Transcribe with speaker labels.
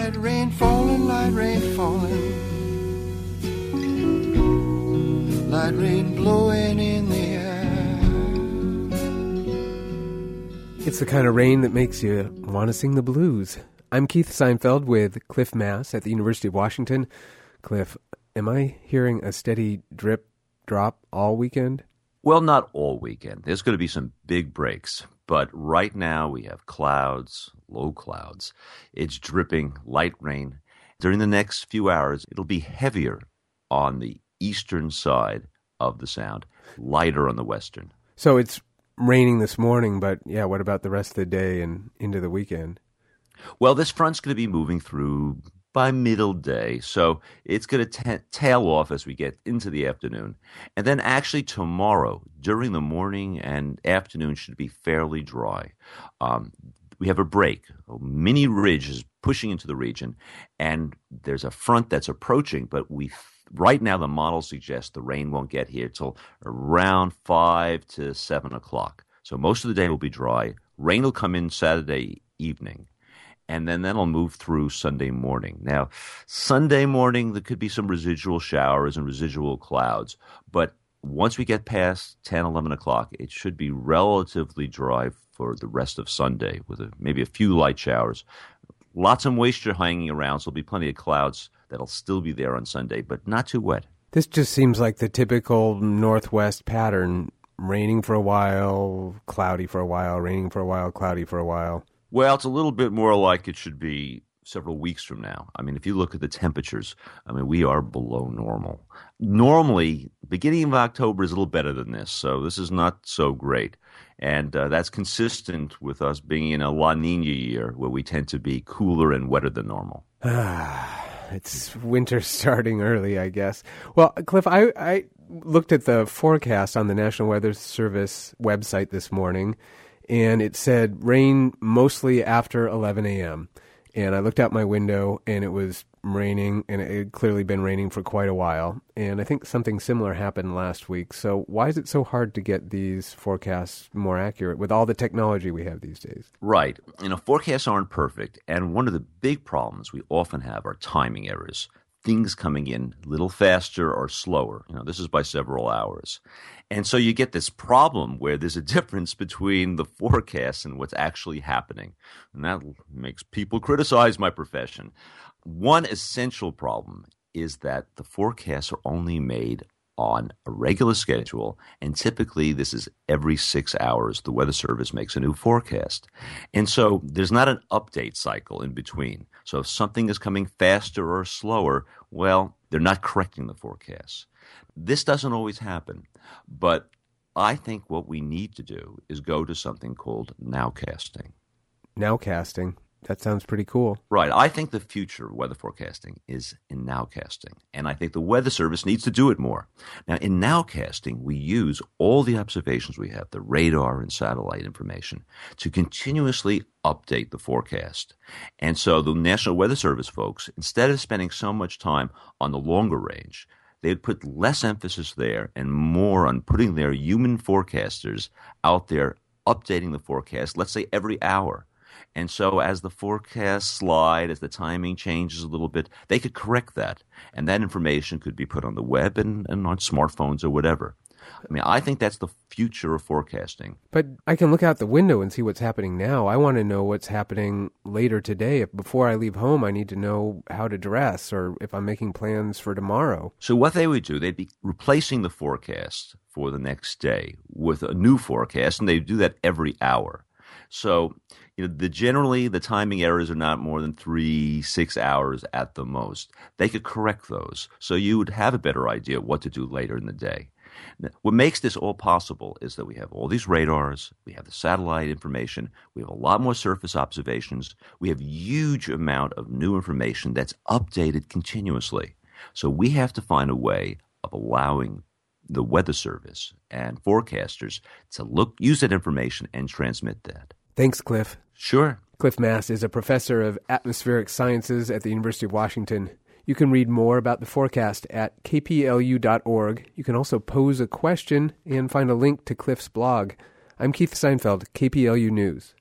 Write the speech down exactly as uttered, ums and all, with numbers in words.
Speaker 1: light rain falling, light rain falling, light rain blowing in the air.
Speaker 2: It's the kind of rain that makes you want to sing the blues. I'm Keith Seinfeld with Cliff Mass at the University of Washington. Cliff, am I hearing a steady drip drop all weekend?
Speaker 3: Well, not all weekend. There's going to be some big breaks. But right now we have clouds, low clouds. It's dripping light rain. During the next few hours, it'll be heavier on the eastern side of the sound, lighter on the western.
Speaker 2: So it's raining this morning, but yeah, what about the rest of the day and into the weekend?
Speaker 3: Well, this front's going to be moving through by middle day, so it's going to t- tail off as we get into the afternoon. And then actually tomorrow, during the morning and afternoon, should be fairly dry. Um, we have a break. A mini ridge is pushing into the region, and there's a front that's approaching, but we right now the model suggests the rain won't get here till around five to seven o'clock. So most of the day will be dry. Rain will come in Saturday evening. And then that'll move through Sunday morning. Now, Sunday morning, there could be some residual showers and residual clouds. But once we get past ten, eleven o'clock, it should be relatively dry for the rest of Sunday with a, maybe a few light showers. Lots of moisture hanging around, so there'll be plenty of clouds that'll still be there on Sunday, but not too wet.
Speaker 2: This just seems like the typical Northwest pattern. Raining for a while, cloudy for a while, raining for a while, cloudy for a while.
Speaker 3: Well, it's a little bit more like it should be several weeks from now. I mean, if you look at the temperatures, I mean, we are below normal. Normally, beginning of October is a little better than this, so this is not so great. And uh, that's consistent with us being in a La Nina year where we tend to be cooler and wetter than normal.
Speaker 2: It's winter starting early, I guess. Well, Cliff, I, I looked at the forecast on the National Weather Service website this morning, and it said rain mostly after eleven a.m. And I looked out my window, and it was raining, and it had clearly been raining for quite a while. And I think something similar happened last week. So why is it so hard to get these forecasts more accurate with all the technology we have these days?
Speaker 3: Right. You know, forecasts aren't perfect, and one of the big problems we often have are timing errors. Things coming in a little faster or slower. You know, this is by several hours. And so you get this problem where there's a difference between the forecast and what's actually happening. And that makes people criticize my profession. One essential problem is that the forecasts are only made on a regular schedule, and typically this is every six hours the Weather Service makes a new forecast. And so there's not an update cycle in between. So if something is coming faster or slower, well, they're not correcting the forecast. This doesn't always happen, but I think what we need to do is go to something called nowcasting.
Speaker 2: Nowcasting? That sounds pretty cool.
Speaker 3: Right. I think the future of weather forecasting is in nowcasting, and I think the Weather Service needs to do it more. Now, in nowcasting, we use all the observations we have, the radar and satellite information, to continuously update the forecast. And so the National Weather Service folks, instead of spending so much time on the longer range, they'd put less emphasis there and more on putting their human forecasters out there updating the forecast, let's say every hour. And so as the forecasts slide, as the timing changes a little bit, they could correct that. And that information could be put on the web and, and on smartphones or whatever. I mean, I think that's the future of forecasting.
Speaker 2: But I can look out the window and see what's happening now. I want to know what's happening later today. If before I leave home, I need to know how to dress or if I'm making plans for tomorrow.
Speaker 3: So what they would do, they'd be replacing the forecast for the next day with a new forecast, and they do that every hour. So, you know, the generally the timing errors are not more than three, six hours at the most. They could correct those, so you would have a better idea what to do later in the day. Now, what makes this all possible is that we have all these radars, we have the satellite information, we have a lot more surface observations, we have a huge amount of new information that's updated continuously. So we have to find a way of allowing the Weather Service and forecasters to look, use that information and transmit that.
Speaker 2: Thanks, Cliff.
Speaker 3: Sure.
Speaker 2: Cliff Mass is a professor of atmospheric sciences at the University of Washington. You can read more about the forecast at k p l u dot org. You can also pose a question and find a link to Cliff's blog. I'm Keith Seinfeld, K P L U News.